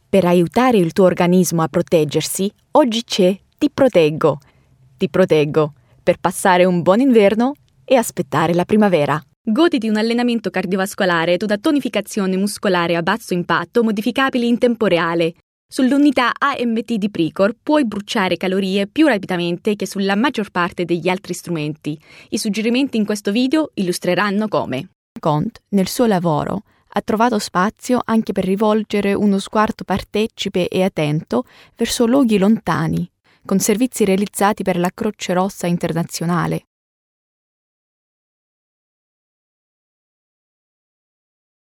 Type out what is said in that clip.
Per aiutare il tuo organismo a proteggersi, oggi c'è Ti Proteggo. Ti proteggo per passare un buon inverno e aspettare la primavera. Goditi un allenamento cardiovascolare ed una tonificazione muscolare a basso impatto modificabili in tempo reale. Sull'unità AMT di Precor puoi bruciare calorie più rapidamente che sulla maggior parte degli altri strumenti. I suggerimenti in questo video illustreranno come. Cont, nel suo lavoro, ha trovato spazio anche per rivolgere uno sguardo partecipe e attento verso luoghi lontani, con servizi realizzati per la Croce Rossa Internazionale.